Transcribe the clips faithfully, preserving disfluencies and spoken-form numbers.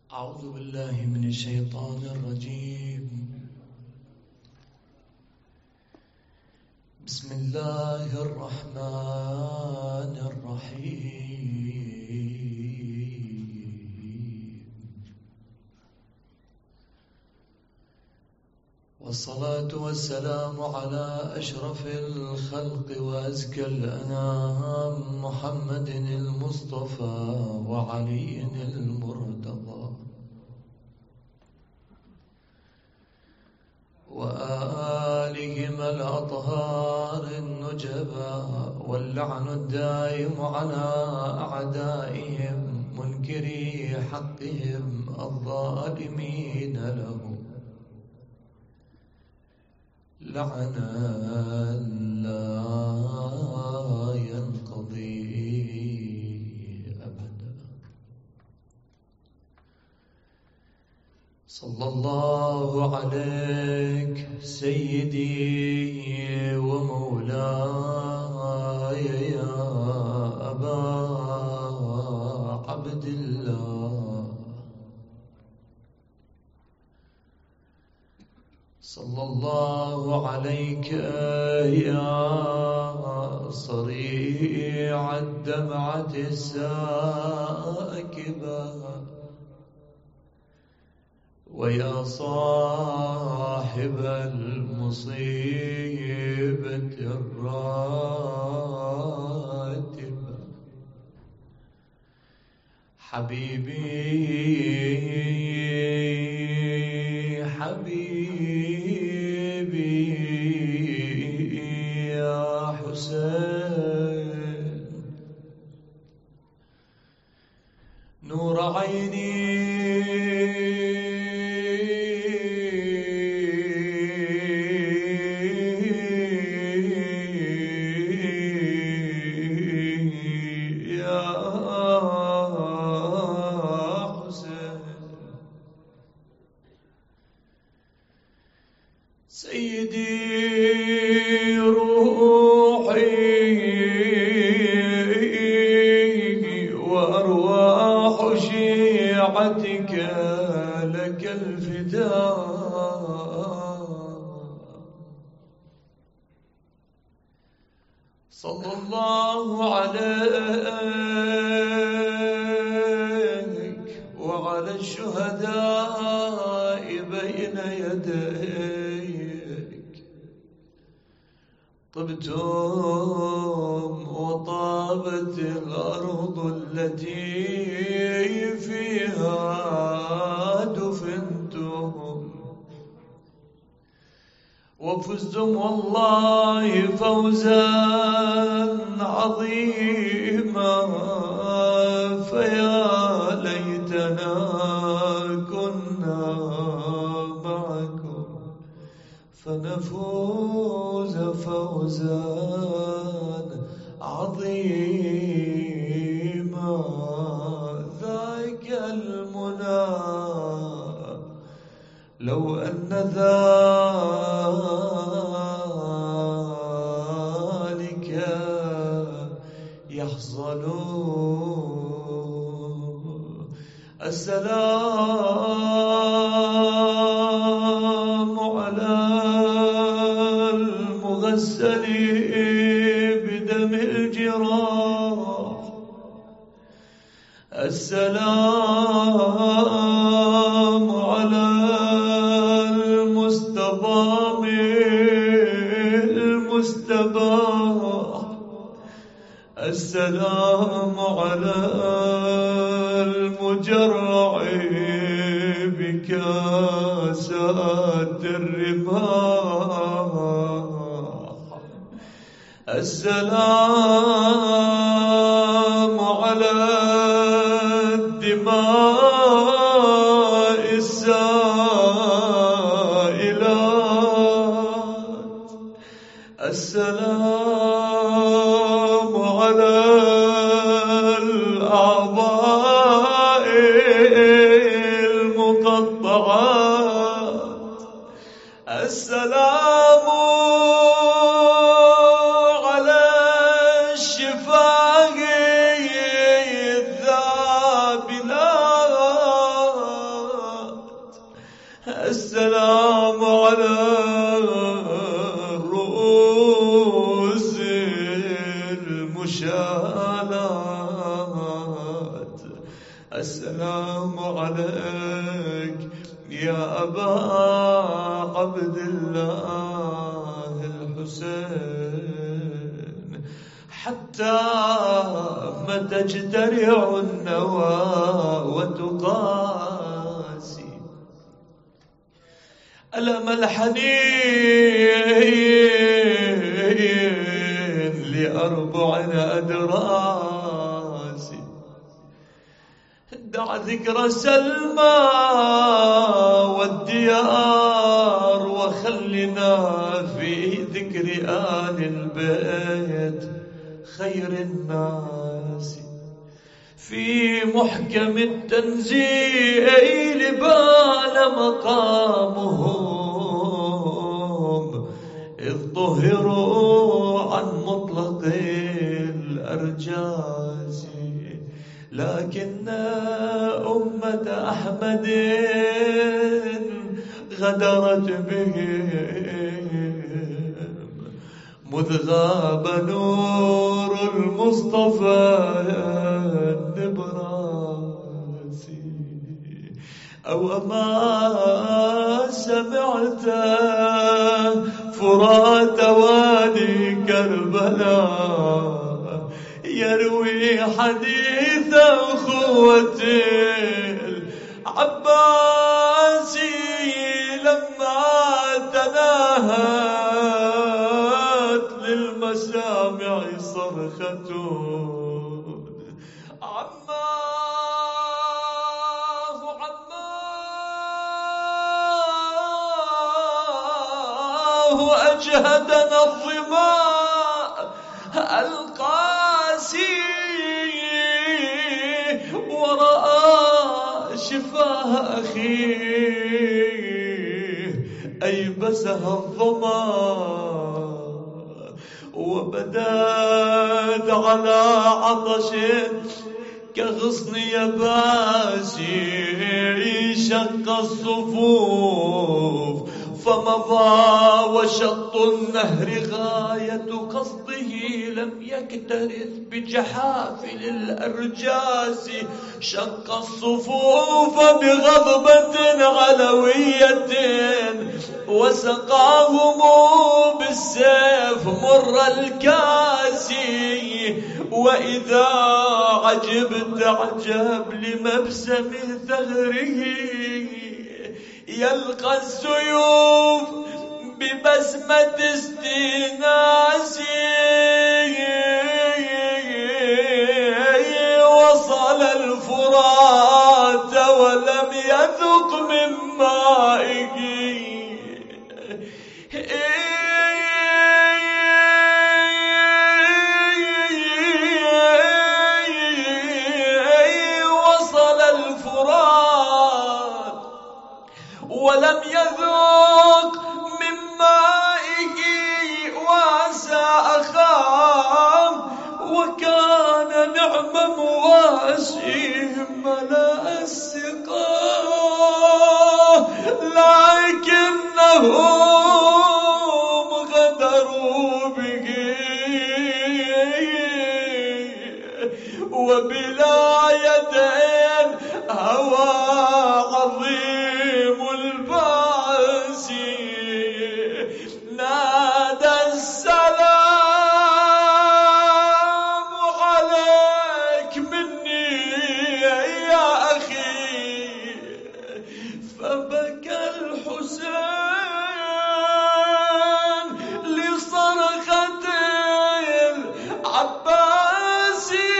أعوذ بالله من الشيطان الرجيم. بسم الله الرحمن الرحيم. والصلاة والسلام على أشرف الخلق وأزكى الأنام محمد المصطفى وعلي المرتضى وآلهم الأطهار النجباء، واللعن الدائم على أعدائهم منكري حقهم الظالمين لهم لعنا لا ينقضي أبدا. صلى الله عليك سيدي ومولاي يا أبا عبد الله، صلى الله عليك يا صريع الدمعة الساكبة، ويا صاحب المصيبة الراتبة، حبيبي حبيبي يا حسين، نور عيني سيدي روحي وأرواح شيعتك لك الفداء، صلى الله عليك وعلى الشهداء بين يديك، طبتم وطابت الأرض التي فيها دفنتم، وفزتم والله فوزا عظيما، فيا ليتنا كنا معكم فنفوز فوزا عظيما. ذاك المنى لو أن ذلك يحصل. السلام على المغسل بدم الجراح، السلام على المستضام المستباح، السلام على المجرع بكاسات الرماح، السلام على الدماء السائلات، السلام على الأعضاء المقطعات، السلام على الشفاه الذابلات، السلام على رؤوس المشالات. السلام عليك يا أبا عبد الله الحسين، حتى ما تجترع النوى وتقاسي ألم الحنين لأربع أدراسي. دع ذكر سلمى والديار وخلنا في ذكر آل البيت خير الناس. في محكم التنزيل بان مقامهم إذ طهروا عن مطلق الأرجاز. لكن أمة أحمد غدرت بهم مذ غاب نور المصطفى النبراسي. أو ما سمعت فرات وادي كربلاء يروي حديث أخوة العباسي لما تناهت للمسامع صرخة عماه عماه أجهدنا الظماء القاسي ورأى شفاه أخيه أيبسها الظما وبدات على عطش كغصن يباسي. شق الصفوف فمضى وشط النهر غاية قصده لم يكترث بجحافل الأرجاس. شق الصفوف بغضبة علوية وسقاهم بالسيف مر الكاسي. وإذا عجبت عجب لمبسم ثغره يلقى السيوف ببسمة استئناس. وصل الفرات ولم يذق من مائه ولم يذوق من مائه واسى أخاه. وكان نعم مواسيهم ملأ السقاه لكنهم غدروا به وبلا يدين هوى عظيم الباس. نادى السلام عليك مني يا أخي. فبكى الحسين لصرخة العباسي.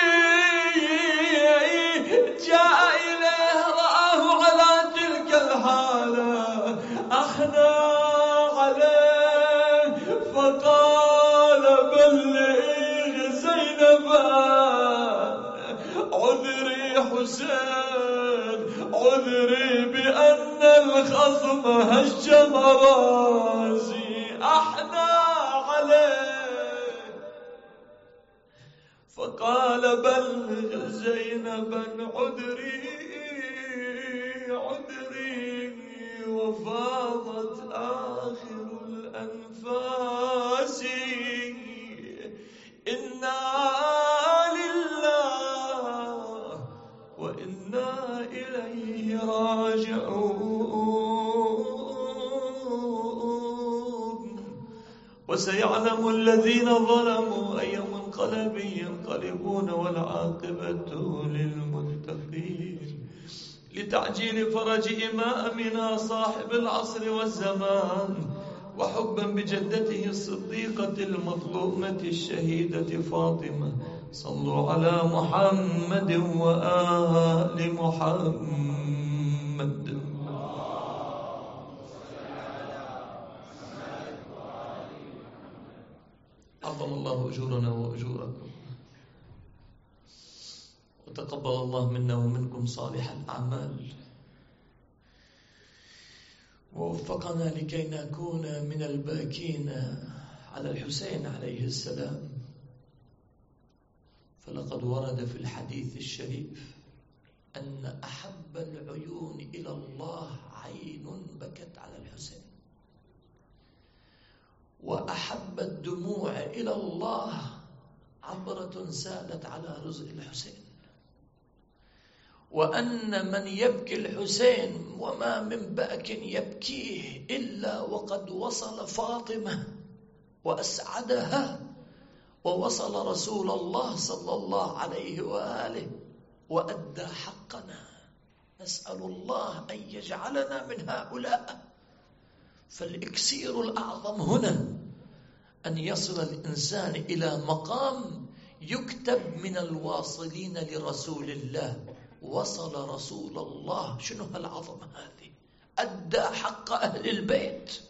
جاء إليه رآه على تلك الحالة أحنى عليه فقال بلغ زينبا عذري حسين عذري بأن الخصم هشم راسي. أحنى عليه فقال بلغ زينبا عذري عذري وفاضت آخر الأنفاس إنا لله وإنا إليه راجعون. وسيعلم الذين ظلموا أي منقلب ينقلبون والعاقبة للمتقين. لتعجيل فرج إمامنا صاحب العصر والزمان وحبا بجدته الصديقة المظلومة الشهيدة فاطمة، صلوا على محمد وآل محمد. عظم الله أجورنا وأجوركم، وتقبل الله منا ومنكم صالح الأعمال، ووفقنا لكي نكون من الباكين على الحسين عليه السلام. فلقد ورد في الحديث الشريف أن أحب العيون إلى الله عين بكت على الحسين، وأحب الدموع إلى الله عبرة سالت على رزق الحسين، وأن من يبكي الحسين وما من باك يبكيه إلا وقد وصل فاطمة وأسعدها، ووصل رسول الله صلى الله عليه وآله وأدى حقنا. نسأل الله أن يجعلنا من هؤلاء. فالإكسير الأعظم هنا أن يصل الإنسان إلى مقام يكتب من الواصلين لرسول الله. وصل رسول الله، شنو هالعظمة هذه؟ أدى حق أهل البيت.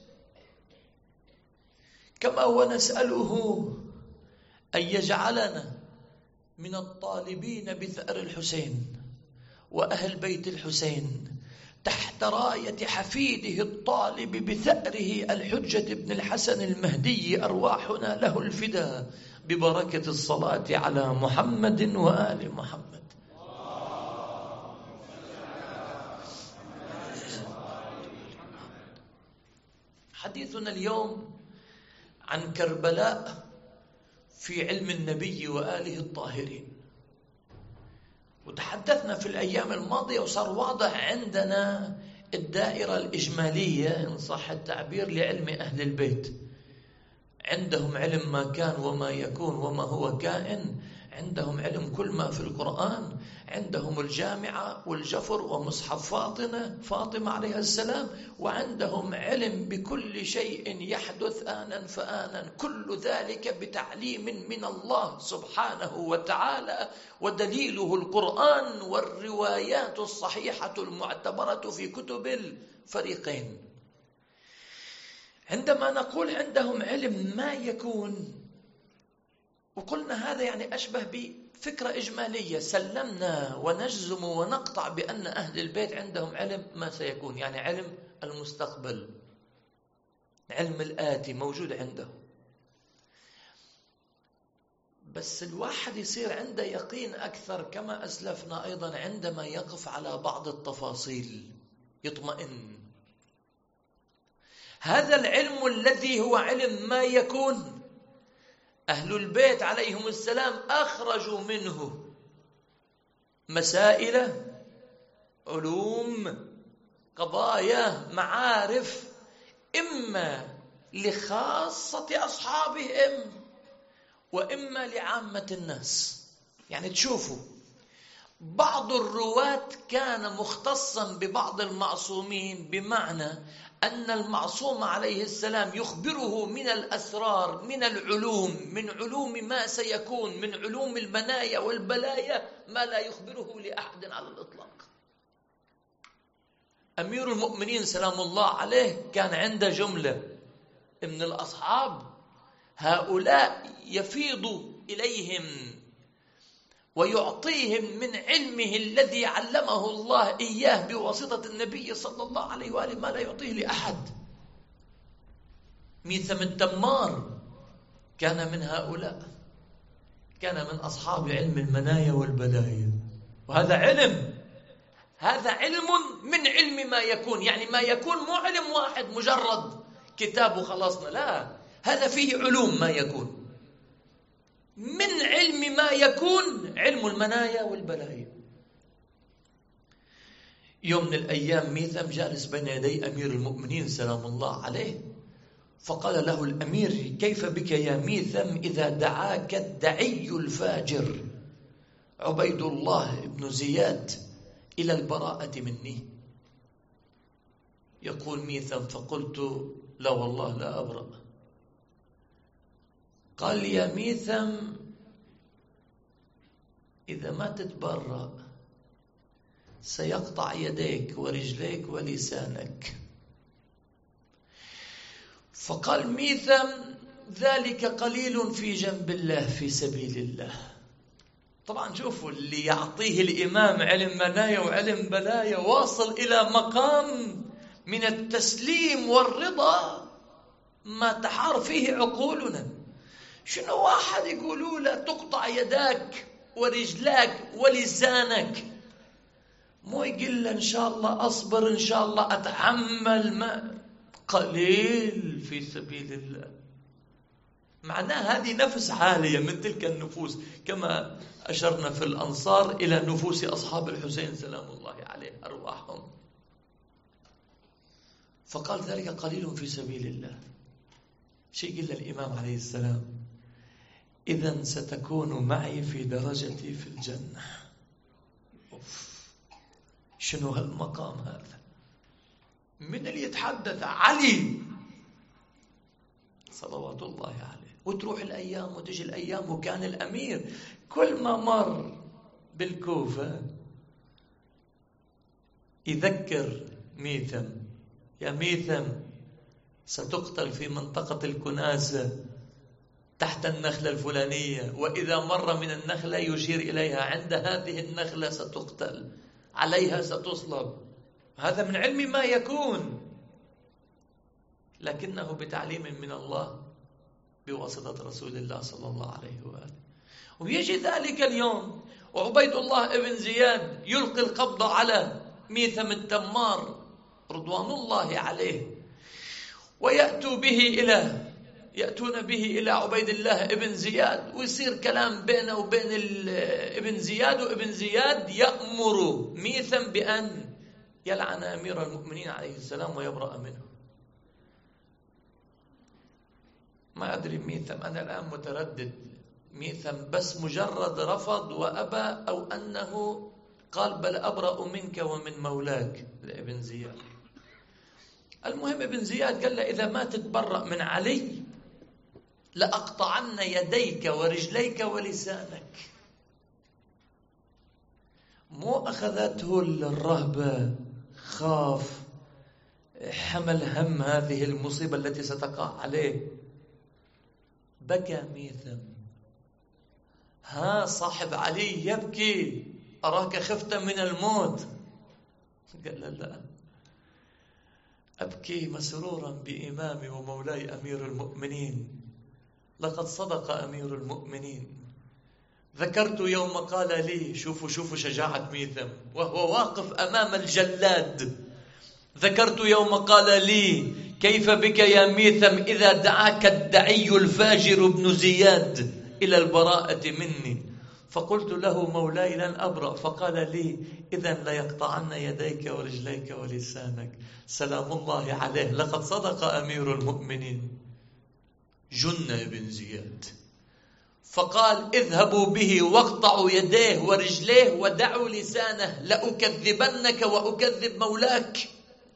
كما ونسأله أن يجعلنا من الطالبين بثأر الحسين وأهل بيت الحسين تحت راية حفيده الطالب بثأره الحجة بن الحسن المهدي، أرواحنا له الفداء، ببركة الصلاة على محمد وآل محمد. حديثنا اليوم عن كربلاء في علم النبي وآله الطاهرين. وتحدثنا في الأيام الماضية وصار واضح عندنا الدائرة الإجمالية إن صح التعبير لعلم أهل البيت. عندهم علم ما كان وما يكون وما هو كائن، عندهم علم كل ما في القرآن، عندهم الجامعة والجفر ومصحف فاطمة فاطمة عليها السلام، وعندهم علم بكل شيء يحدث آنا فآنا، كل ذلك بتعليم من الله سبحانه وتعالى، ودليله القرآن والروايات الصحيحة المعتبرة في كتب الفريقين. عندما نقول عندهم علم ما يكون، وقلنا هذا يعني أشبه بفكرة إجمالية، سلمنا ونجزم ونقطع بأن أهل البيت عندهم علم ما سيكون، يعني علم المستقبل، علم الآتي موجود عندهم. بس الواحد يصير عنده يقين أكثر كما أسلفنا أيضا عندما يقف على بعض التفاصيل يطمئن. هذا العلم الذي هو علم ما يكون، أهل البيت عليهم السلام أخرجوا منه مسائل، علوم، قضايا، معارف، إما لخاصة أصحابهم وإما لعامة الناس. يعني تشوفوا بعض الرواة كان مختصا ببعض المعصومين، بمعنى أن المعصوم عليه السلام يخبره من الأسرار، من العلوم، من علوم ما سيكون، من علوم المنايا والبلايا، ما لا يخبره لأحد على الإطلاق. أمير المؤمنين سلام الله عليه كان عنده جملة من الأصحاب، هؤلاء يفيض إليهم ويعطيهم من علمه الذي علمه الله إياه بواسطة النبي صلى الله عليه وآله ما لا يعطيه لأحد. ميثم التمار كان من هؤلاء، كان من أصحاب علم المنايا والبلايا، وهذا علم هذا علم من علم ما يكون، يعني ما يكون مو علم واحد مجرد كتاب وخلصنا، لا، هذا فيه علوم ما يكون. من علم ما يكون علم المنايا والبلايا. يوم من الأيام ميثم جالس بين يدي أمير المؤمنين سلام الله عليه، فقال له الأمير: كيف بك يا ميثم إذا دعاك الدعي الفاجر عبيد الله بن زياد إلى البراءة مني؟ يقول ميثم: فقلت: لا والله لا أبرأ. قال: يا ميثم إذا ما تتبرأ سيقطع يديك ورجليك ولسانك. فقال ميثم: ذلك قليل في جنب الله في سبيل الله. طبعا شوفوا اللي يعطيه الإمام علم منايا وعلم بلايا واصل إلى مقام من التسليم والرضا ما تحار فيه عقولنا. شنو واحد يقولوا له تقطع يداك ورجلاك ولسانك، مو يقول له إن شاء الله أصبر، إن شاء الله أتحمل، ما قليل في سبيل الله. معناه هذه نفس عالية من تلك النفوس، كما أشرنا في الأنصار إلى نفوس أصحاب الحسين سلام الله عليه أرواحهم. فقال: ذلك قليل في سبيل الله. شيء قال الإمام عليه السلام: إذن ستكون معي في درجتي في الجنة. أوف. شنو هالمقام هذا؟ من اللي يتحدث؟ علي صلوات الله عليه. وتروح الأيام وتجي الأيام، وكان الأمير كل ما مر بالكوفة يذكر ميثم: يا ميثم ستقتل في منطقة الكناسة تحت النخلة الفلانية، وإذا مر من النخلة يشير إليها: عند هذه النخلة ستقتل، عليها ستصلب. هذا من علم ما يكون، لكنه بتعليم من الله بواسطة رسول الله صلى الله عليه وآله. ويجي ذلك اليوم وعبيد الله ابن زياد يلقي القبض على ميثم التمار رضوان الله عليه، ويأتوا به إلى يأتون به إلى عبيد الله ابن زياد، ويصير كلام بينه وبين ابن زياد، وابن زياد يأمر ميثم بأن يلعن أمير المؤمنين عليه السلام ويبرأ منه. ما أدري ميثم، أنا الآن متردد، ميثم بس مجرد رفض وأبى، أو أنه قال بل أبرأ منك ومن مولاك لابن زياد. المهم ابن زياد قال له: إذا ما تتبرأ من علي لأقطعن يديك ورجليك ولسانك. مو أخذته الرهبة، خاف، حمل هم هذه المصيبة التي ستقع عليه، بكى ميثم. ها صاحب علي يبكي، أراك خفت من الموت. قال له: لا، أبكي مسرورا بإمامي ومولاي أمير المؤمنين، لقد صدق أمير المؤمنين. ذكرت يوم قال لي، شوفوا شوفوا شجاعة ميثم وهو واقف أمام الجلاد، ذكرت يوم قال لي: كيف بك يا ميثم إذا دعاك الدعي الفاجر ابن زياد إلى البراءة مني؟ فقلت له: مولاي لن أبرأ. فقال لي: إذن ليقطعن يديك ورجليك ولسانك. سلام الله عليه، لقد صدق أمير المؤمنين. جن ابن زياد، فقال: اذهبوا به واقطعوا يديه ورجليه ودعوا لسانه، لأكذبنك وأكذب مولاك.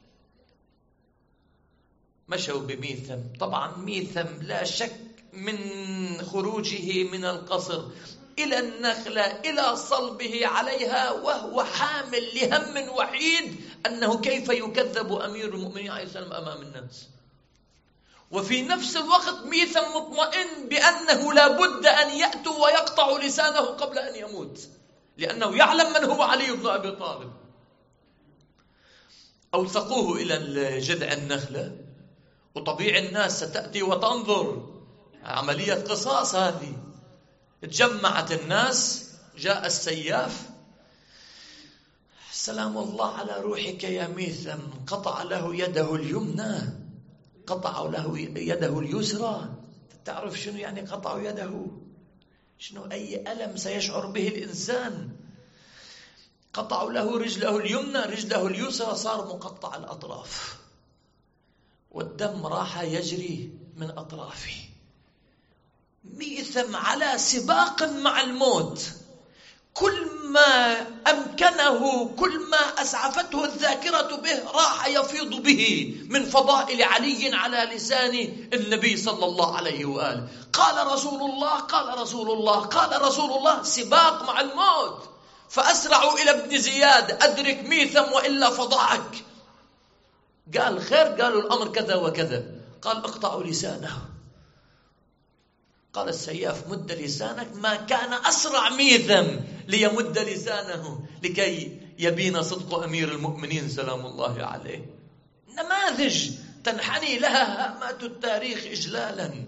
مشوا بميثم. طبعا ميثم لا شك من خروجه من القصر إلى النخلة إلى صلبه عليها وهو حامل لهم وحيد أنه كيف يكذب أمير المؤمنين عليه السلام أمام الناس، وفي نفس الوقت ميثم مطمئن بأنه لا بد أن يأتوا ويقطعوا لسانه قبل أن يموت، لأنه يعلم من هو علي بن أبي طالب. أوثقوه إلى جذع النخلة، وطبيعي الناس ستأتي وتنظر، عملية قصاص هذه. تجمعت الناس، جاء السياف، سلام الله على روحك يا ميثم، قطع له يده اليمنى، قطع له يده اليسرى. تعرف شنو يعني قطع يده؟ شنو أي ألم سيشعر به الإنسان؟ قطعوا له رجله اليمنى، رجله اليسرى صار مقطع الأطراف، والدم راح يجري من أطرافه. ميثم على سباق مع الموت، كل ما أمكنه، كل ما أسعفته الذاكرة به راح يفيض به من فضائل علي على لسان النبي صلى الله عليه وآله. قال رسول الله، قال رسول الله، قال رسول الله، سباق مع الموت. فأسرعوا إلى ابن زياد، أدرك ميثم وإلا فضحك. قال خير؟ قالوا الأمر كذا وكذا. قال اقطعوا لسانه. قال السياف مد لسانك. ما كان أسرع ميثم ليمد لسانه لكي يبين صدق أمير المؤمنين سلام الله عليه. نماذج تنحني لها هامات التاريخ إجلالا.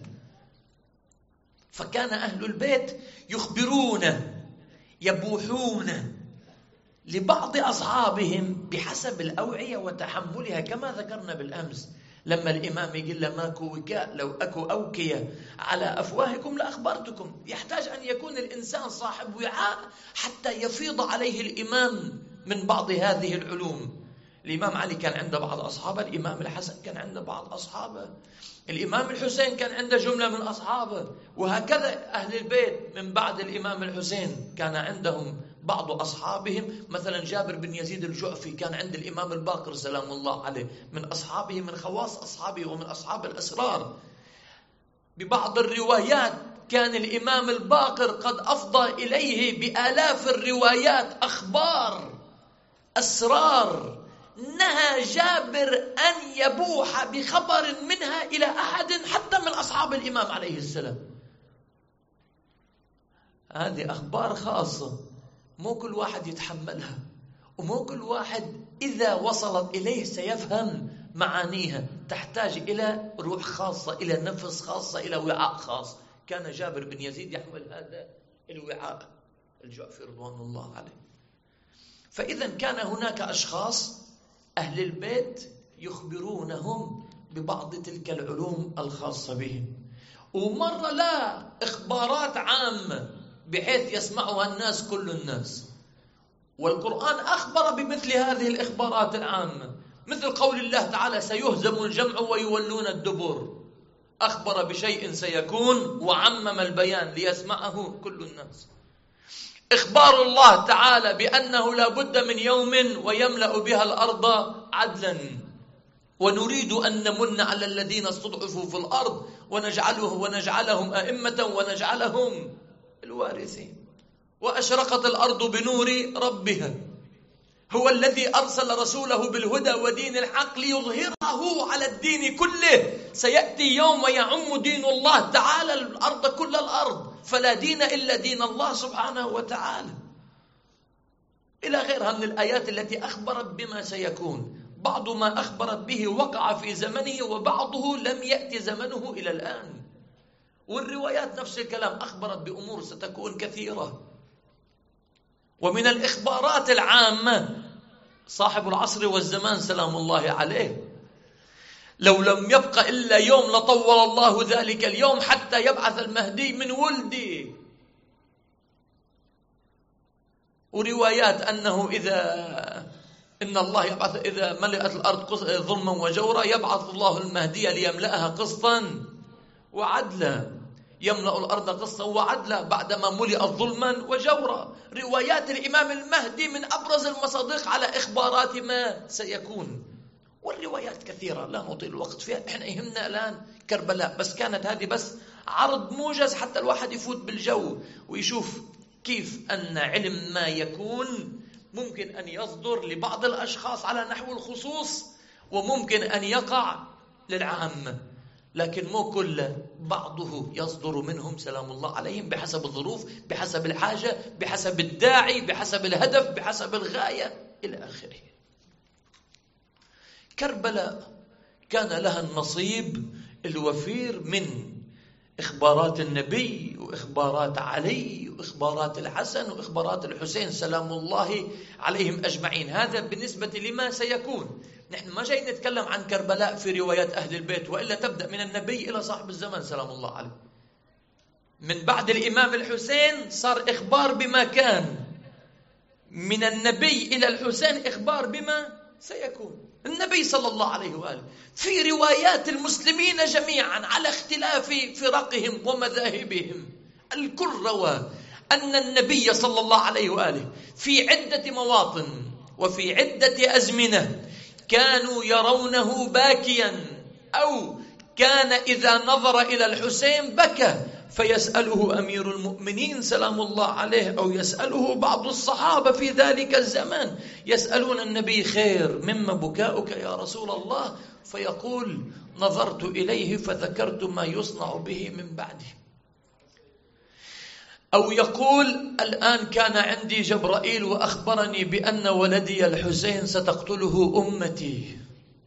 فكان أهل البيت يخبرون، يبوحون لبعض أصحابهم بحسب الأوعية وتحملها، كما ذكرنا بالأمس لما الإمام يقول له ماكو وكاء، لو أكو أوكية على أفواهكم لأخبرتكم. يحتاج أن يكون الإنسان صاحب وعاء حتى يفيض عليه الإمام من بعض هذه العلوم. الإمام علي كان عنده بعض أصحابه، الإمام الحسن كان عنده بعض أصحابه، الإمام الحسين كان عنده جملة من أصحابه، وهكذا أهل البيت من بعد الإمام الحسين كان عندهم بعض أصحابهم. مثلا جابر بن يزيد الجعفي كان عند الإمام الباقر سلام الله عليه من أصحابه، من خواص أصحابه ومن أصحاب الأسرار. ببعض الروايات كان الإمام الباقر قد أفضى إليه بآلاف الروايات، أخبار، أسرار، نهى جابر أن يبوح بخبر منها إلى أحد حتى من أصحاب الإمام عليه السلام. هذه أخبار خاصة، مو كل واحد يتحملها، ومو كل واحد إذا وصلت إليه سيفهم معانيها. تحتاج إلى روح خاصة، إلى نفس خاصة، إلى وعاء خاص. كان جابر بن يزيد يحمل هذا الوعاء الجعفي رضوان الله عليه. فإذا كان هناك أشخاص أهل البيت يخبرونهم ببعض تلك العلوم الخاصة بهم، ومرة لا إخبارات عامة بحيث يسمعها الناس، كل الناس. والقرآن أخبر بمثل هذه الإخبارات العامة، مثل قول الله تعالى سيهزم الجمع ويولون الدبر. أخبر بشيء سيكون وعمم البيان ليسمعه كل الناس. إخبار الله تعالى بأنه لا بد من يوم ويملأ بها الأرض عدلا، ونريد أن نمن على الذين استضعفوا في الأرض ونجعله ونجعلهم أئمة ونجعلهم الوارثين. وأشرقت الأرض بنور ربها. هو الذي أرسل رسوله بالهدى ودين الحق ليظهره على الدين كله. سيأتي يوم ويعم دين الله تعالى الأرض، كل الأرض، فلا دين إلا دين الله سبحانه وتعالى. إلى غيرها من الآيات التي أخبرت بما سيكون. بعض ما أخبرت به وقع في زمنه، وبعضه لم يأتي زمنه إلى الآن. والروايات نفس الكلام، أخبرت بأمور ستكون كثيرة. ومن الإخبارات العامة صاحب العصر والزمان سلام الله عليه، لو لم يبق إلا يوم لطول الله ذلك اليوم حتى يبعث المهدي من ولدي. وروايات أنه إذا إن الله يبعث إذا ملئت الأرض ظلما وجورا يبعث الله المهدي ليملأها قسطا وعدلا. يملأ الأرض قسطا وعدلا بعدما ملئت ظلما وجورا. روايات الإمام المهدي من أبرز المصادق على إخبارات ما سيكون، والروايات كثيرة لا نطيل الوقت فيها. إحنا يهمنا الآن كربلاء بس، كانت هذه بس عرض موجز حتى الواحد يفوت بالجو ويشوف كيف أن علم ما يكون ممكن أن يصدر لبعض الأشخاص على نحو الخصوص، وممكن أن يقع للعامة، لكن مو كل بعضه يصدر منهم سلام الله عليهم بحسب الظروف، بحسب الحاجة، بحسب الداعي، بحسب الهدف، بحسب الغاية إلى آخره. كربلاء كان لها النصيب الوفير من إخبارات النبي وإخبارات علي وإخبارات الحسن وإخبارات الحسين سلام الله عليهم أجمعين. هذا بالنسبة لما سيكون. نحن ما جاي نتكلم عن كربلاء في روايات أهل البيت، وإلا تبدأ من النبي إلى صاحب الزمان سلام الله عليه. من بعد الإمام الحسين صار إخبار بما كان، من النبي إلى الحسين إخبار بما سيكون. النبي صلى الله عليه وآله في روايات المسلمين جميعا على اختلاف فرقهم ومذاهبهم الكل روى أن النبي صلى الله عليه وآله في عدة مواطن وفي عدة أزمنة كانوا يرونه باكيا، أو كان إذا نظر إلى الحسين بكى، فيسأله أمير المؤمنين سلام الله عليه أو يسأله بعض الصحابة في ذلك الزمان، يسألون النبي خير مما بكاؤك يا رسول الله؟ فيقول نظرت إليه فذكرت ما يصنع به من بعده. أو يقول الآن كان عندي جبرائيل وأخبرني بأن ولدي الحسين ستقتله أمتي،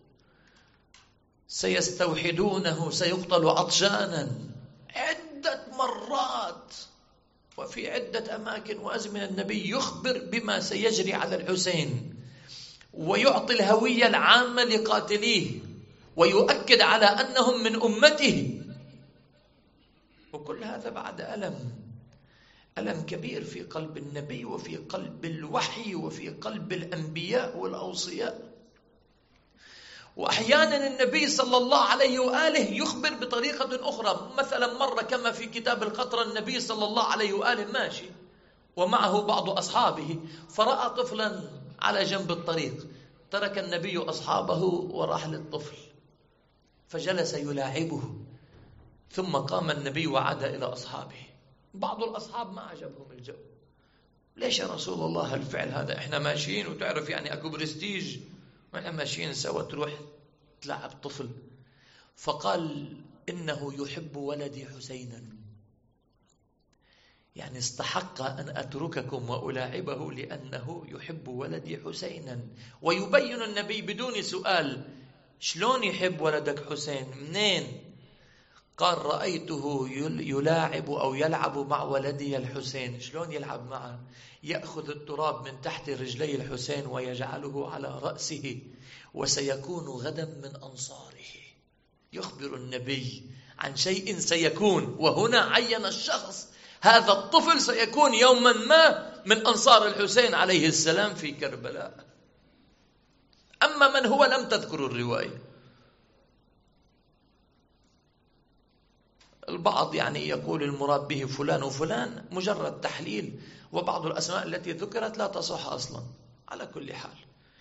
سيستوحدونه، سيقتل عطشانا. عدة مرات وفي عدة أماكن وأزمنة النبي يخبر بما سيجري على الحسين، ويعطي الهوية العامة لقاتليه، ويؤكد على أنهم من أمته. وكل هذا بعد ألم ألم كبير في قلب النبي وفي قلب الوحي وفي قلب الأنبياء والأوصياء. وأحيانا النبي صلى الله عليه وآله يخبر بطريقة أخرى. مثلا مرة كما في كتاب القطرة، النبي صلى الله عليه وآله ماشي ومعه بعض أصحابه، فرأى طفلا على جنب الطريق، ترك النبي أصحابه وراح للطفل فجلس يلاعبه، ثم قام النبي وعاد إلى أصحابه. بعض الأصحاب ما عجبهم الجو، ليش يا رسول الله هالفعل هذا؟ إحنا ماشيين وتعرف يعني أكو برستيج وإحنا ماشيين سوا تروح تلعب طفل. فقال إنه يحب ولدي حسينا، يعني استحق أن أترككم وألاعبه لأنه يحب ولدي حسينا. ويبين النبي بدون سؤال شلون يحب ولدك حسين، منين؟ قال رأيته يلاعب أو يلعب مع ولدي الحسين. شلون يلعب معه؟ يأخذ التراب من تحت رجلي الحسين ويجعله على رأسه، وسيكون غدا من أنصاره. يخبر النبي عن شيء سيكون، وهنا عين الشخص، هذا الطفل سيكون يوما ما من أنصار الحسين عليه السلام في كربلاء. أما من هو لم تذكر الرواية. البعض يعني يقول المراد به فلان وفلان، مجرد تحليل، وبعض الأسماء التي ذكرت لا تصح أصلا. على كل حال،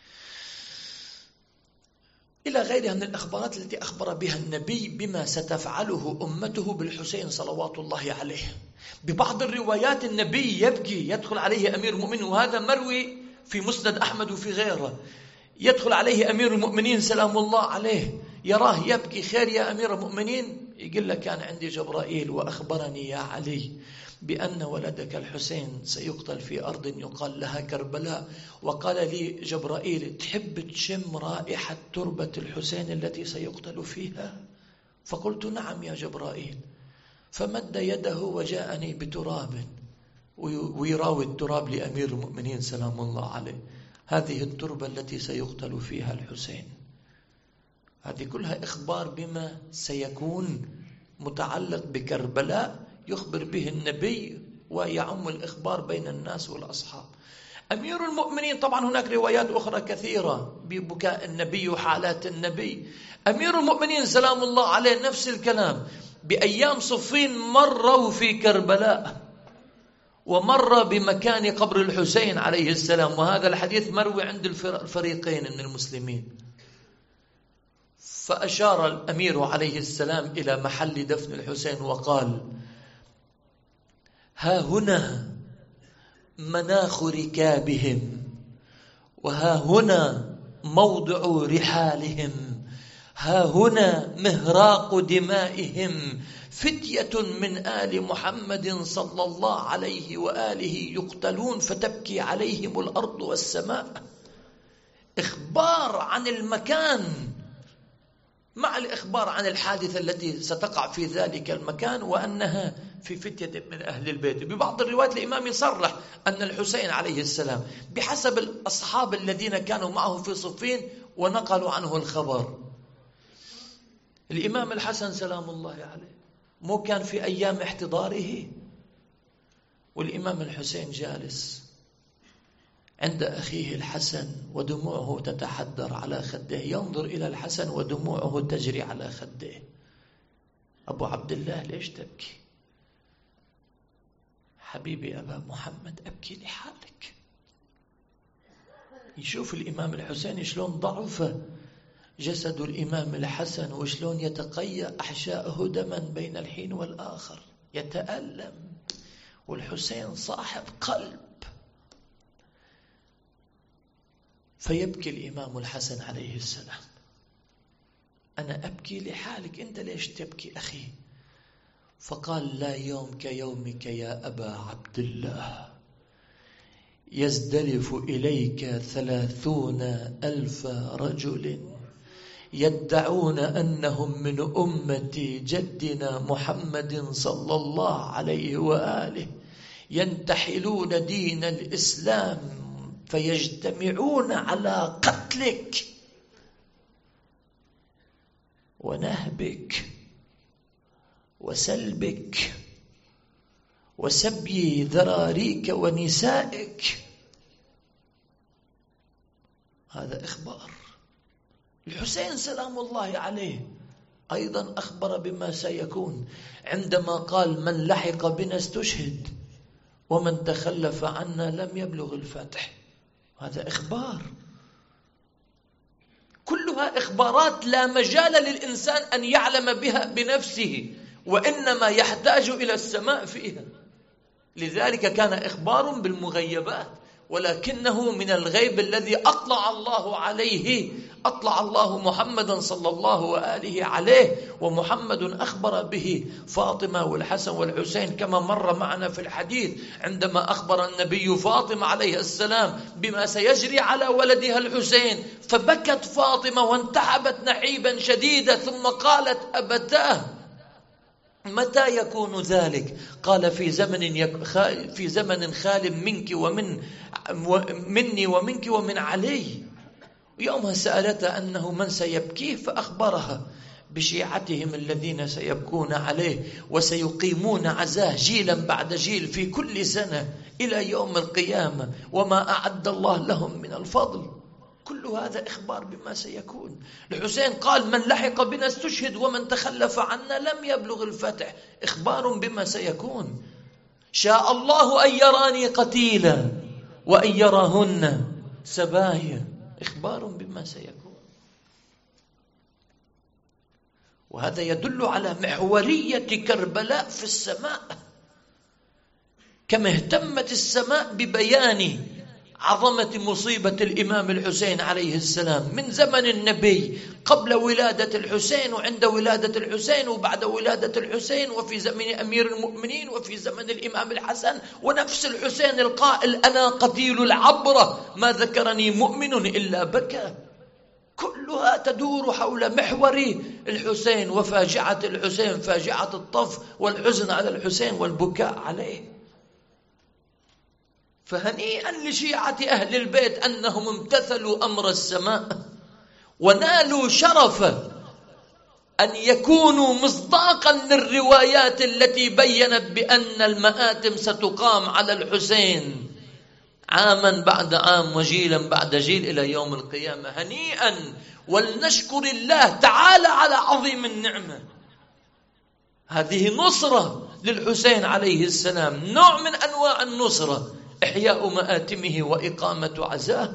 إلى غيرها من الأخبارات التي أخبر بها النبي بما ستفعله أمته بالحسين صلوات الله عليه. ببعض الروايات النبي يبكي، يدخل عليه أمير المؤمنين، وهذا مروي في مسند أحمد وفي غيره. يدخل عليه أمير المؤمنين سلام الله عليه، يراه يبكي، خير يا أمير المؤمنين؟ يقول لك كان عندي جبرائيل وأخبرني يا علي بأن ولدك الحسين سيقتل في أرض يقال لها كربلاء، وقال لي جبرائيل تحب تشم رائحة تربة الحسين التي سيقتل فيها؟ فقلت نعم يا جبرائيل. فمد يده وجاءني بتراب، ويراوي التراب لأمير المؤمنين سلام الله عليه، هذه التربة التي سيقتل فيها الحسين. هذه كلها إخبار بما سيكون متعلق بكربلاء، يخبر به النبي ويعم الإخبار بين الناس والأصحاب. أمير المؤمنين طبعا هناك روايات أخرى كثيرة ببكاء النبي وحالات النبي. أمير المؤمنين سلام الله عليه نفس الكلام. بأيام صفين مروا في كربلاء، ومر بمكان قبر الحسين عليه السلام، وهذا الحديث مروي عند الفريقين من المسلمين. فأشار الأمير عليه السلام إلى محل دفن الحسين وقال ها هنا مناخ ركابهم، وها هنا موضع رحالهم، ها هنا مهراق دمائهم، فتية من آل محمد صلى الله عليه وآله يقتلون فتبكي عليهم الأرض والسماء. إخبار عن المكان مع الإخبار عن الحادثة التي ستقع في ذلك المكان وأنها في فتية من أهل البيت. ببعض الروايات الإمام يصرح أن الحسين عليه السلام بحسب الأصحاب الذين كانوا معه في صفين ونقلوا عنه الخبر. الإمام الحسن سلام الله عليه مو كان في أيام احتضاره، والإمام الحسين جالس عند أخيه الحسن ودموعه تتحدر على خده، ينظر إلى الحسن ودموعه تجري على خده. أبو عبد الله ليش تبكي؟ حبيبي أبا محمد أبكي لحالك. يشوف الإمام الحسين شلون ضعف جسد الإمام الحسن وشلون يتقيأ أحشاءه دما بين الحين والآخر، يتألم، والحسين صاحب قلب. فيبكي الإمام الحسن عليه السلام. أنا أبكي لحالك، أنت ليش تبكي أخي؟ فقال لا يوم كيومك يا أبا عبد الله، يزدلف إليك ثلاثون ألف رجل يدعون أنهم من أمة جدنا محمد صلى الله عليه وآله، ينتحلون دين الإسلام فيجتمعون على قتلك ونهبك وسلبك وسبي ذراريك ونسائك. هذا إخبار. الحسين سلام الله عليه أيضا أخبر بما سيكون عندما قال من لحق بنا استشهد ومن تخلف عنا لم يبلغ الفتح. هذا إخبار، كلها إخبارات لا مجال للإنسان أن يعلم بها بنفسه، وإنما يحتاج إلى السماء فيها. لذلك كان إخبار بالمغيبات، ولكنه من الغيب الذي أطلع الله عليه، أطلع الله محمدا صلى الله وآله عليه، ومحمد أخبر به فاطمة والحسن والحسين كما مر معنا في الحديث عندما أخبر النبي فاطمة عليه السلام بما سيجري على ولدها الحسين، فبكت فاطمة وانتحبت نحيبا شديدا، ثم قالت أبتاه متى يكون ذلك؟ قال في زمن يك... في زمن خال منك ومن مني ومنك ومن علي. يومها سألتها أنه من سيبكيه، فأخبرها بشيعتهم الذين سيبكون عليه وسيقيمون عزاه جيلا بعد جيل في كل سنة إلى يوم القيامة، وما أعد الله لهم من الفضل. كل هذا إخبار بما سيكون. الحسين قال من لحق بنا استشهد ومن تخلف عنا لم يبلغ الفتح، إخبار بما سيكون. شاء الله أن يراني قتيلا وأن يراهن سبايا، إخبار بما سيكون. وهذا يدل على محورية كربلاء في السماء، كما اهتمت السماء ببيان عظمة مصيبة الإمام الحسين عليه السلام من زمن النبي قبل ولادة الحسين وعند ولادة الحسين وبعد ولادة الحسين وفي زمن أمير المؤمنين وفي زمن الإمام الحسن، ونفس الحسين القائل أنا قتيل العبرة ما ذكرني مؤمن إلا بكى. كلها تدور حول محور الحسين وفاجعة الحسين، فاجعة الطف والحزن على الحسين والبكاء عليه. فهنيئا لشيعة أهل البيت أنهم امتثلوا أمر السماء ونالوا شرف أن يكونوا مصداقا للروايات التي بيّنت بأن المآتم ستقام على الحسين عاما بعد عام وجيلا بعد جيل إلى يوم القيامة. هنيئا، ولنشكر الله تعالى على عظيم النعمة. هذه نصرة للحسين عليه السلام، نوع من أنواع النصرة، إحياء مآتمه وإقامة عزاه.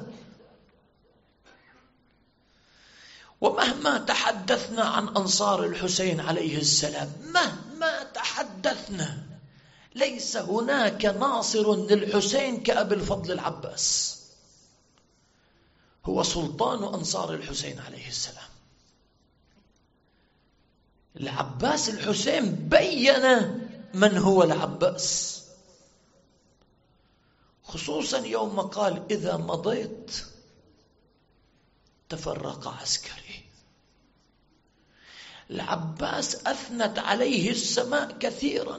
ومهما تحدثنا عن أنصار الحسين عليه السلام، مهما تحدثنا، ليس هناك ناصر للحسين كأبي الفضل العباس، هو سلطان أنصار الحسين عليه السلام. العباس الحسين بيّن من هو العباس، خصوصا يوم قال إذا مضيت تفرق عسكري. العباس أثنت عليه السماء كثيرا.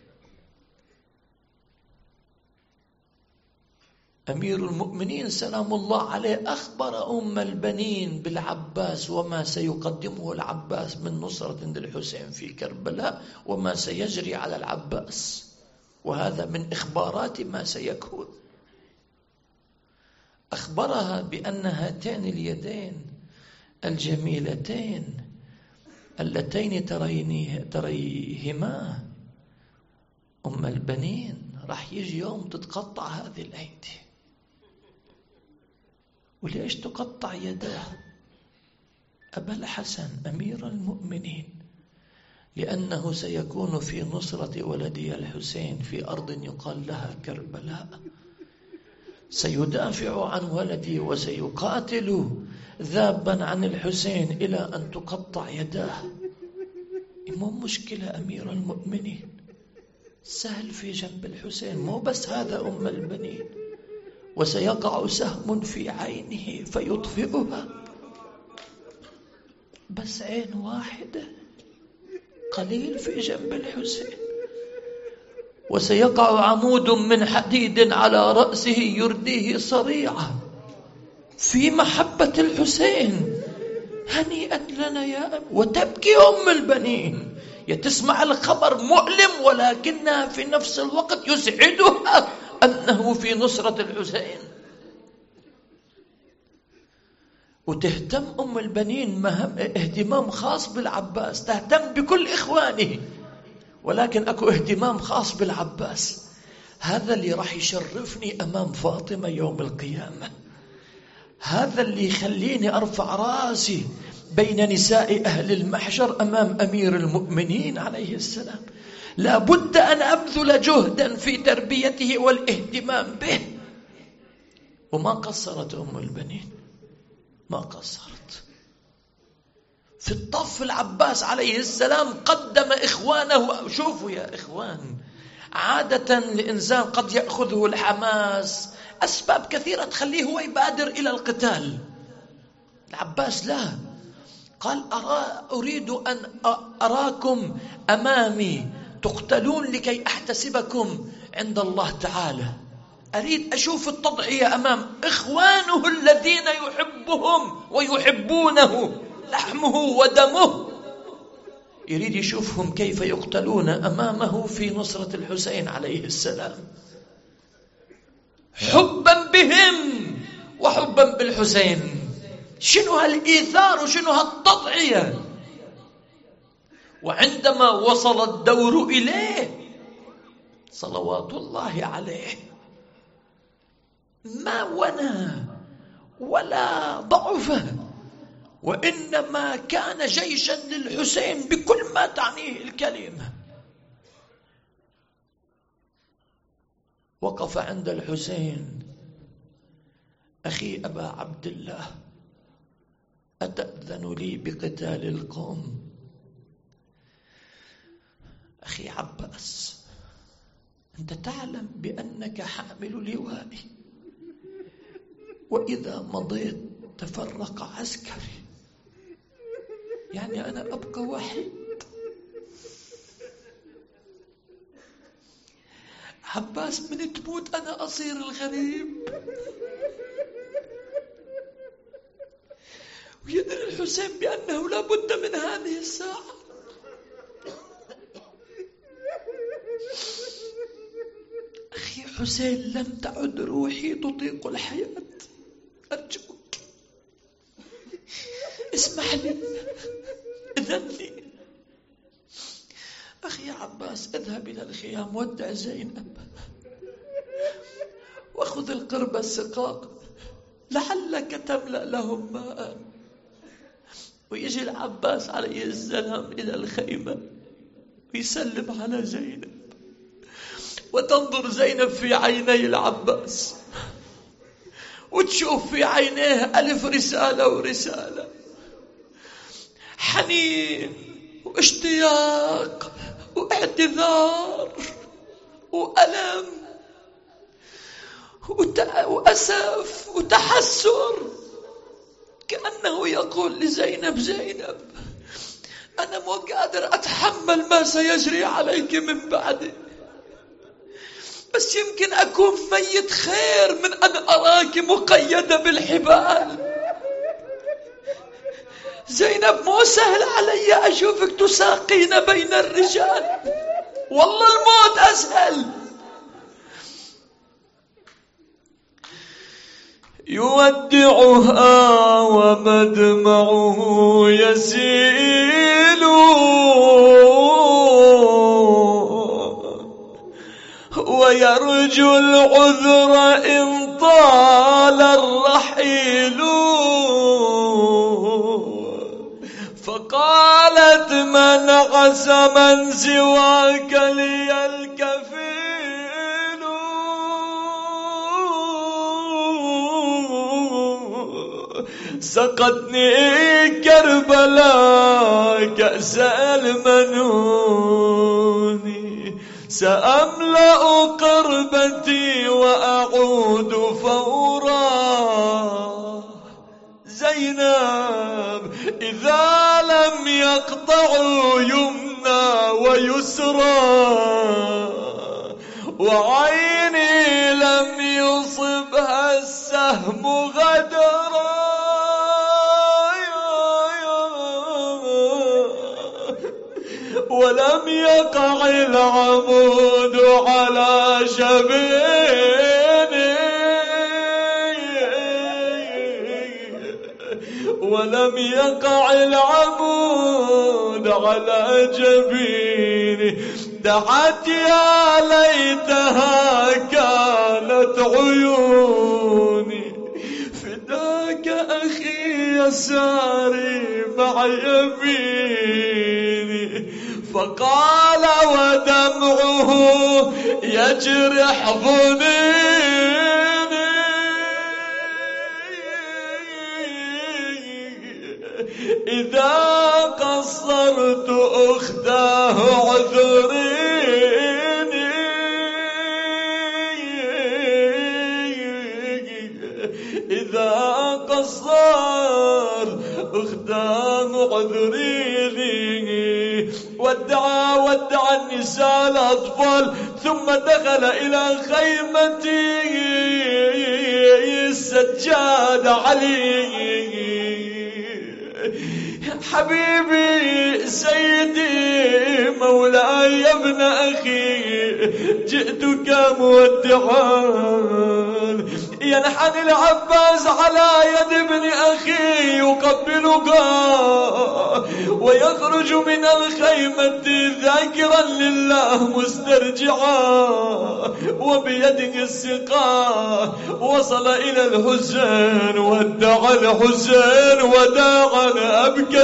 أمير المؤمنين سلام الله عليه أخبر أم البنين بالعباس وما سيقدمه العباس من نصرة للحسين في كربلاء وما سيجري على العباس، وهذا من إخبارات ما سيكون. أخبرها بأن هاتين اليدين الجميلتين اللتين تريهما أم البنين راح يجي يوم تتقطع هذه الأيدي. وليش تقطع يداه أبا الحسن أمير المؤمنين؟ لأنه سيكون في نصرة ولدي الحسين في أرض يقال لها كربلاء، سيدافع عن ولدي وسيقاتل ذابا عن الحسين إلى أن تقطع يداه. مو مشكلة أمير المؤمنين، سهل في جنب الحسين، مو بس هذا أم البنين، وسيقع سهم في عينه فيطفئها، بس عين واحدة قليل في جنب الحسين، وسيقع عمود من حديد على رأسه يرديه صريعة في محبة الحسين. هنيئا لنا يا أم. وتبكي أم البنين، يتسمع الخبر مؤلم ولكنها في نفس الوقت يسعدها أنه في نصرة الحسين. وتهتم أم البنين مهم اهتمام خاص بالعباس، تهتم بكل إخوانه، ولكن أكو اهتمام خاص بالعباس. هذا اللي راح يشرفني أمام فاطمة يوم القيامة، هذا اللي يخليني أرفع راسي بين نساء أهل المحشر أمام أمير المؤمنين عليه السلام. لا بد أن أبذل جهدا في تربيته والاهتمام به. وما قصرت أم البنين، ما قصرت في الطف. العباس عليه السلام قدم إخوانه. شوفوا يا إخوان، عادة الإنسان قد يأخذه الحماس، أسباب كثيرة تخليه هو يبادر إلى القتال. العباس لا، قال أرى أريد أن أراكم أمامي تقتلون لكي أحتسبكم عند الله تعالى. أريد أشوف التضحية أمام إخوانه الذين يحبهم ويحبونه، لحمه ودمه، يريد يشوفهم كيف يقتلون أمامه في نصرة الحسين عليه السلام، حبا بهم وحبا بالحسين. شنو هالإيثار وشنو هالتضحية؟ وعندما وصل الدور إليه صلوات الله عليه ما ونى ولا ضعف، وإنما كان جيشا للحسين بكل ما تعنيه الكلمة. وقف عند الحسين: أخي أبا عبد الله، أتأذن لي بقتال القوم؟ أخي عباس، أنت تعلم بأنك حامل لوائي، وإذا مضيت تفرق عسكري، يعني أنا أبقى وحيد. عباس، من تموت أنا أصير الغريب. ويدري الحسين بأنه لا بد من هذه الساعة. أخي حسين، لم تعد روحي تطيق الحياة، أرجوك اسمح لي، إذن لي. أخي عباس، اذهب إلى الخيام، ودع زينب، وخذ القرب السقاء لعلك تملأ لهم ماء. ويجي العباس عليه السلام إلى الخيمة ويسلم على زينب، وتنظر زينب في عيني العباس وتشوف في عينيه ألف رسالة ورسالة، حنين واشتياق واعتذار وألم وأسف وتحسر، كأنه يقول لزينب: زينب، أنا مو قادر أتحمل ما سيجري عليك من بعدي، بس يمكن أكون ميت خير من أن أراك مقيدة بالحبال. زينب مو سهل علي أشوفك تساقين بين الرجال، والله الموت أسهل. يودعها ومدمعه يسيل، ويرجو العذر إن طال الرحيل. فقالت من عسى من سواك لي الكفيل، سقتني كربلاء كأس المنون، سأملأ قربتي وأعود فورا. زينب إذا لم يقطعوا يمنى ويسرى، وعيني لم يصبها السهم غدرا، ولم يقع العمود على جبيني، ولم يقع العمود على جبيني. دعت يا ليتها كانت عيوني، فداك أخي يساري مع يميني. فقال ودمعه يجرح ظنيني، إذا قصرت أختاه عذريني، إذا قصرت أختاه عذريني. ودعا ودعا النساء الأطفال، ثم دخل إلى خيمته السجاد علي. حبيبي سيدي مولاي يا ابن أخي، جئتك مودعا. ينحني العباس على يد ابن أخي يقبلك، ويخرج من الخيمة ذاكرا لله مسترجعا، وبيده السقاء. وصل إلى الحسين ودعا الحسين وداعا أبكى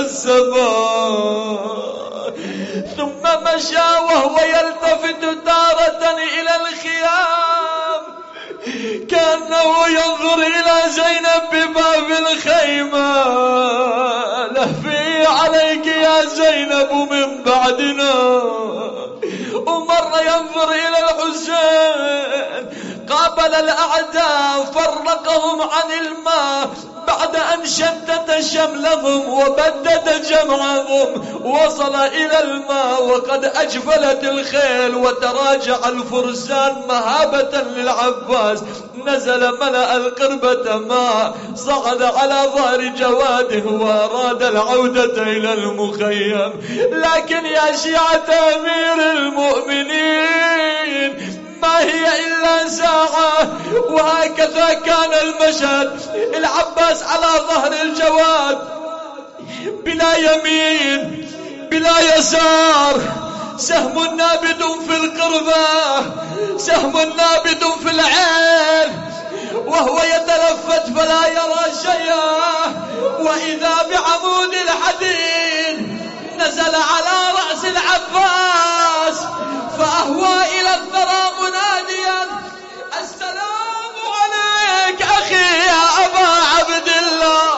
السماء، ثم مشى وهو يلتفت تارة إلى الخيام، كأنه ينظر إلى زينب بباب الخيمة. لهفي عليك يا زينب من بعدنا. ومر ينظر إلى الحسين، قابل الأعداء فرقهم عن الماء بعد أن شتت شملهم وبدد جمعهم. وصل إلى الماء وقد أجفلت الخيل وتراجع الفرسان مهابة للعباس. نزل ملأ القربة ماء، صعد على ظهر جواده وأراد العودة إلى المخيم. لكن يا شيعة أمير المؤمنين، ما هي إلا ساعة وهكذا كان المشهد. العباس على ظهر الجواد بلا يمين بلا يسار، سهم نابد في القربة، سهم نابد في العين، وهو يتلفت فلا يرى شيئا. وإذا بعمود الحديد نزل على رأس العباس، فأهوى إلى الثرى مناديا: السلام عليك أخي يا أبا عبد الله.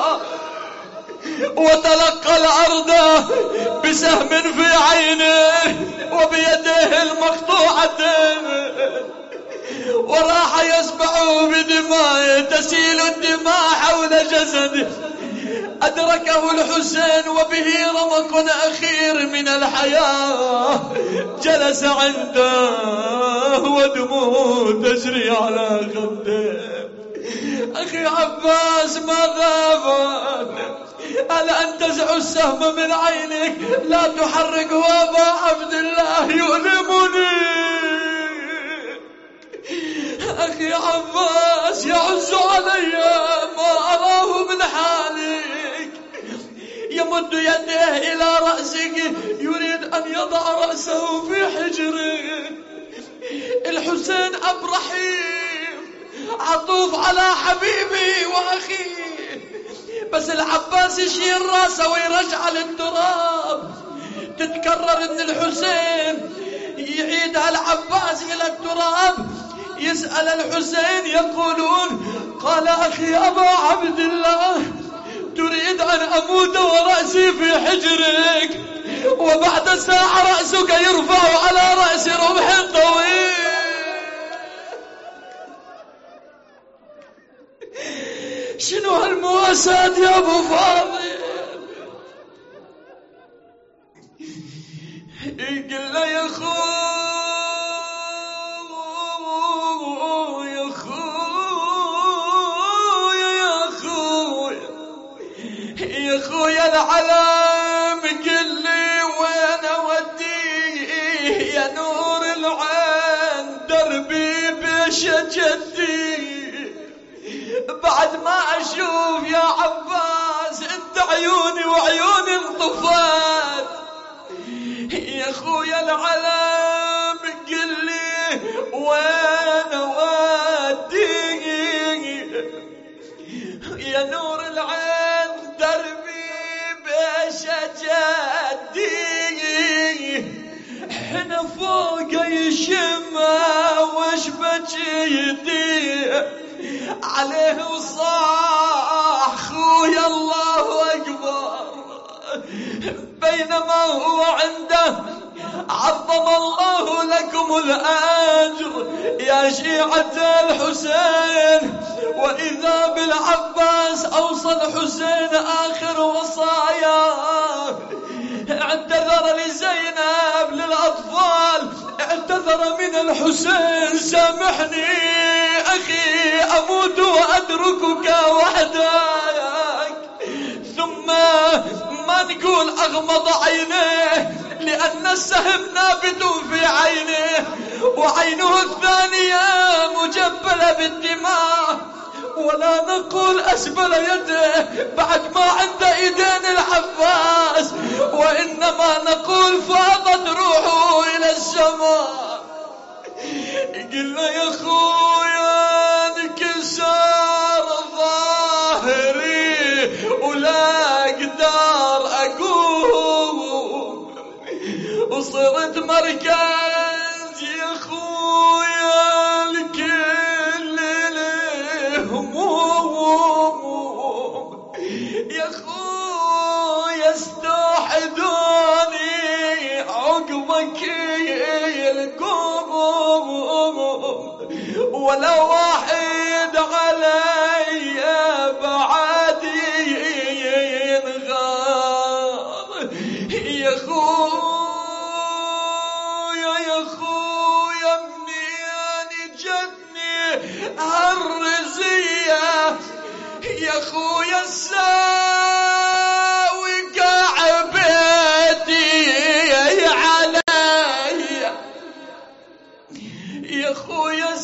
وتلقى الأرض بسهم في عينه وبيده المقطوعة، وراح يسبع بدماء تسيل الدماء حول جسده. أدركه الحسين وبه رمق أخير من الحياة، جلس عنده ودموع تجري على خده. أخي عباس ماذا فعل؟ هل أنتزع السهم من عينك؟ لا تحركه أبا عبد الله يؤلمني. أخي عباس يعز علي ما أراه من حالك. يمد يده إلى رأسك يريد أن يضع رأسه في حجرك. الحسين أب رحيم عطوف على حبيبي وأخيه، بس العباس يشيل راسه ويرجع للتراب. تتكرر ان الحسين يعيد العباس الى التراب. يسأل الحسين يقولون قال أخي أبا عبد الله تريد أن أموت ورأسي في حجرك، وبعد ساعة رأسك يرفع على رأس رمح طويل. شنو هالمواساة يا أبو فاضل؟ يقول له يا خو يا خو يا خو يا خويا العلم قل لي وين اوديه يا نور العين دربي بشجتي. بعد ما اشوف يا عباس انت عيوني وعيوني انطفت. يا خويا العلم قل لي وين اوديه يا نور العين دربي بشجتي. حنا فوق يشمع وش بجيدي عليه وصاح خويا الله أكبر. بينما هو عنده عظم الله لكم الأجر يا شيعة الحسين. وإذا بالعباس أوصى الحسين آخر وصاياه. اعتذر لزينب للأطفال، اعتذر من الحسين سامحني أخي أموت وأتركك وحدك. ثم ما نقول أغمض عينيه لأن السهم نابت في عينه وعينه الثانية مجبلة بالدماء، ولا نقول أسبل يده بعد ما عنده إيدين العباس، وإنما نقول فاضت روحه إلى السماء. قل له يا خويا انكسر ظاهري ولا اقدر اقوم، وصرت مركز يا خويا الكل الهموم. يا خويا استوحدوني عقبك القوم، ولا واحد علي بعدي ينغار. يا خويا يا خويا منين جتني هالرزية يا خويا الساوي كعبتي علي. يا خويا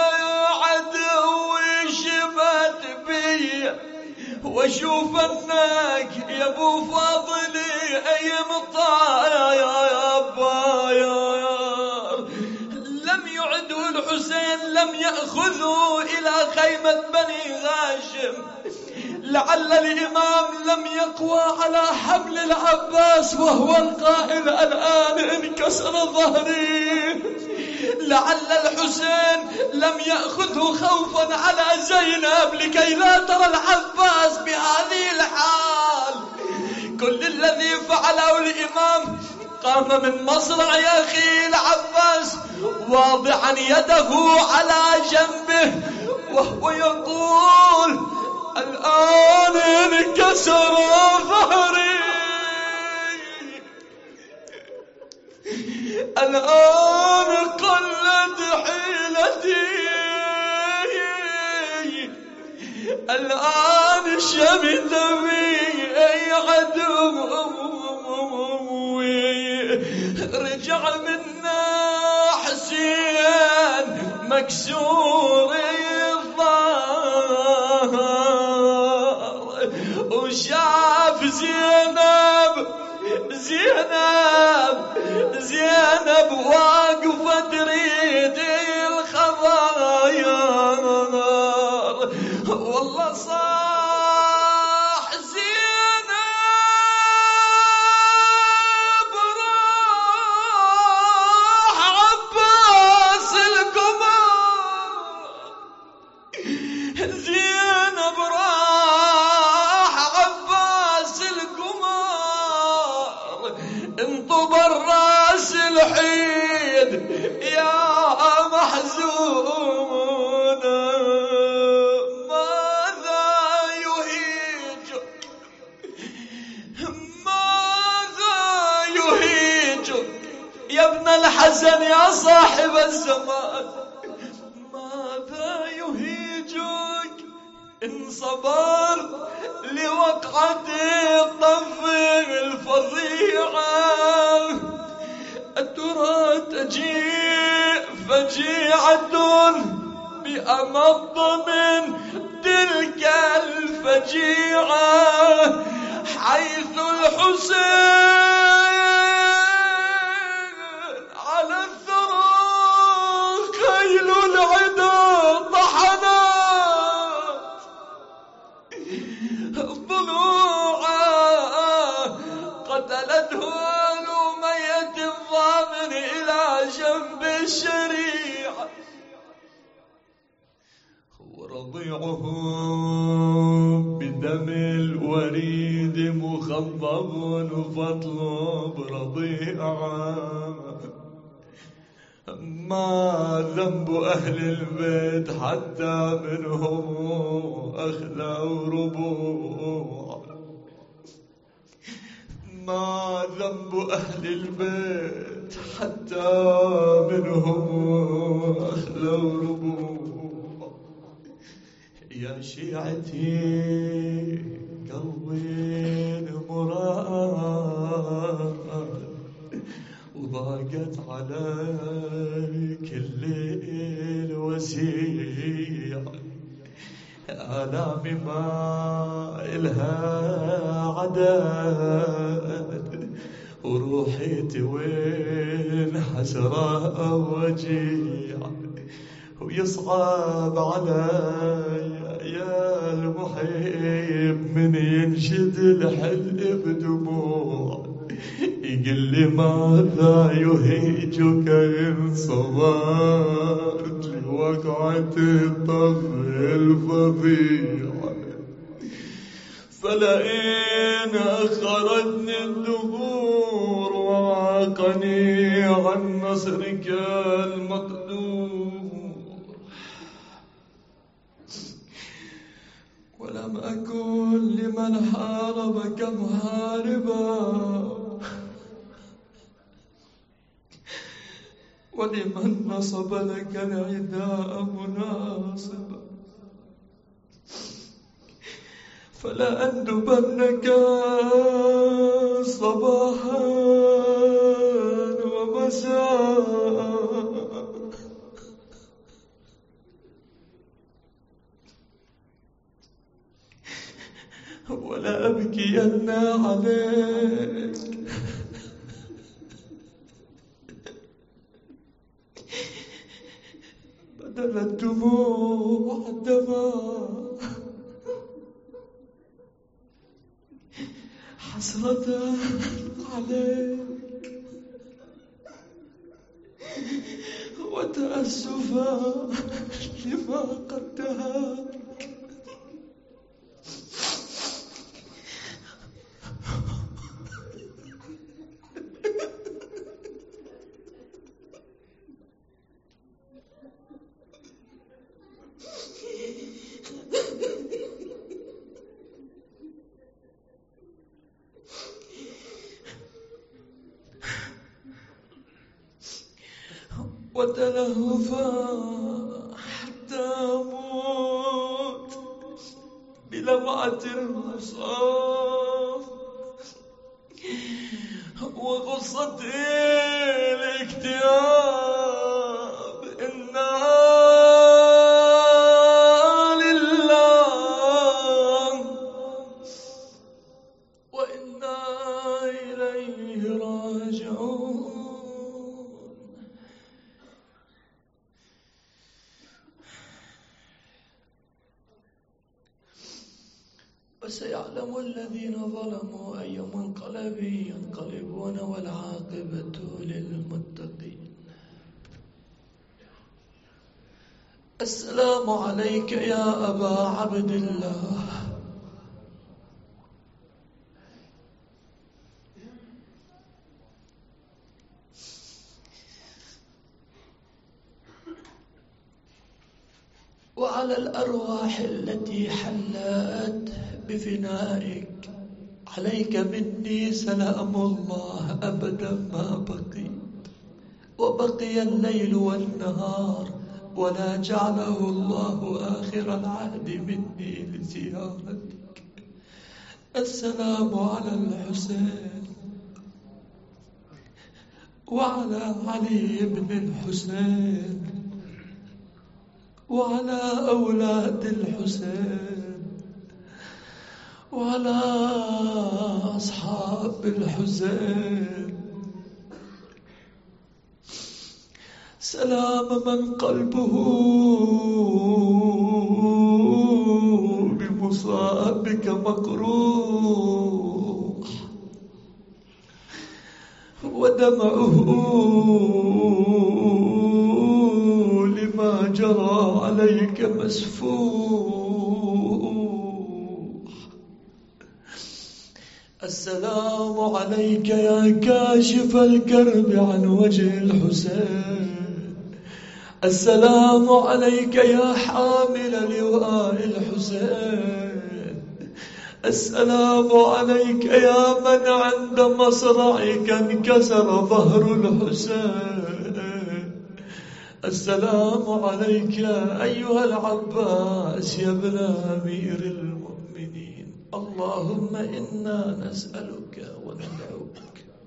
عدوي شمت بي واشوف انك يا ابو فاضلي اي مطاير. لم يعده الحسين لم يأخذه الى خيمة بني هاشم. لعل الإمام لم يقوى على حمل العباس وهو القائل الآن انكسر ظهري. لعل الحسين لم يأخذه خوفا على زينب لكي لا ترى العباس بهذه الحال. كل الذي فعله الإمام قام من مصرع يا أخي العباس واضعا يده على جنبه وهو يقول الآن انكسر ظهري، الآن قلت حيلتي، الآن شمت بي أي عدو، رجع منا حسين مكسور الظهر، وشاف زينب زينب زينب واقفة تريد الخضاير، والله صاح زينب راح عباس القمر، زينب راح عباس القمر، انطب الراس الحيد يا محزون، ماذا يهيجك ماذا يهيجك يا ابن الحسن يا صاحب الزمان، ماذا يهيجك إن صبرت لوقعة الطف الفظيعة، أترى تجيء فجيعة بأمض من تلك الفجيعة، حيث الحسين على الثرى خيل العدا طحنات ضلوعه، قتلته ألومية الضامن إلى جنب الشريعة، ورضيعه بدم الوريد مخضب فاطلب رضيعه، ما ذنب أهل البيت حتى منهم أخلوا ربوع، ما ذنب أهل البيت حتى منهم أخلوا ربوع، يا شيعتي قلبي مراد، وضاقت عليك الليل وسيع، آلامي ما إلها عدد، وروحي توين حسرة وجيع، ويصعب علي يا المحب من ينشد الحل بدموع، يقل لي ماذا يهيجك إن صبرت لوقعة الطفل الفظيع، فلئن أخرتني الدهور وعاقني عن نصرك المقدور، ولم أكن لمن حاربك محاربا، ولمن نصب لك العداء مناصبا، فلا أندبنك صباحا ومساء، ولا أبكين عليك بدل الدموع الدماء، حسرة عليك وتأسفا لما قدرت، وتلهفا حتى أموت بلمعة المصاف وغصة الاكتئاب. إنا لله وإنا إليه راجعون. وسيعلم الذين ظلموا أي منقلب ينقلبون والعاقبة للمتقين. السلام عليك يا أبا عبد الله. وعلى الأرواح التي حلت بفنائك عليك مني سلام الله أبدا ما بقيت، وبقي الليل والنهار ولا جعله الله آخر العهد مني لزيارتك. السلام على الحسين وعلى علي بن الحسين وعلى أولاد الحسين وعلى أصحاب الحسين. سلام من قلبه بمصابك مقروح ودمعه لما جرى عليك مسفوح. السلام عليك يا كاشف الكرب عن وجه الحسين. السلام عليك يا حامل لواء الحسين. السلام عليك يا من عند مصرعك انكسر ظهر الحسين. السلام عليك أيها العباس يا ابن أمير المؤمنين. اللهم إنا نسألك وندعوك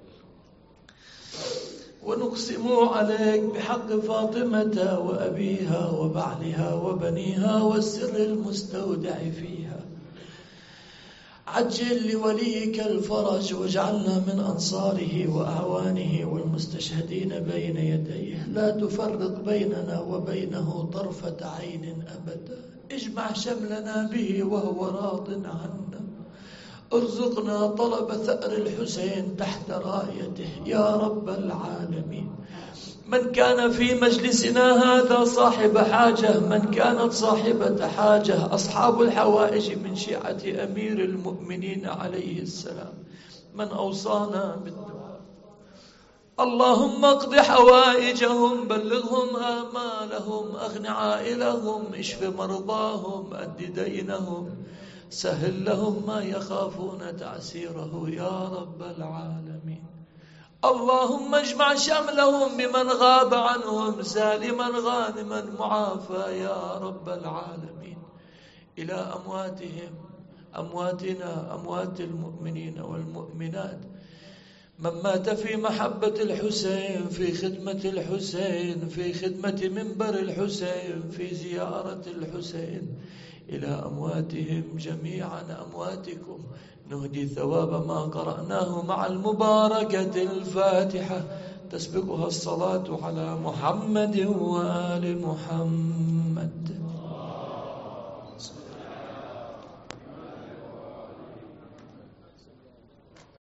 ونقسم عليك بحق فاطمة وأبيها وبعلها وبنيها والسر المستودع فيها. عجل لوليك الفرج واجعلنا من أنصاره وأعوانه والمستشهدين بين يديه. لا تفرق بيننا وبينه طرفة عين أبدا. اجمع شملنا به وهو راض عنا. ارزقنا طلب ثأر الحسين تحت رايته يا رب العالمين. من كان في مجلسنا هذا صاحب حاجة، من كانت صاحبة حاجة، أصحاب الحوائج من شيعة أمير المؤمنين عليه السلام، من أوصانا بالدعاء، اللهم اقض حوائجهم، بلغهم آمالهم، أغن عائلهم، اشف مرضاهم، أد دينهم، سهل لهم ما يخافون تعسيره يا رب العالمين. اللهم اجمع شملهم بمن غاب عنهم سالما غانما معافى يا رب العالمين. إلى أمواتهم، أمواتنا، أموات المؤمنين والمؤمنات، من مات في محبة الحسين، في خدمة الحسين، في خدمة منبر الحسين، في زيارة الحسين. إلى أمواتهم جميعا، أمواتكم، نهدي ثواب ما قرأناه مع المباركة الفاتحة تسبقها الصلاة على محمد وآل محمد.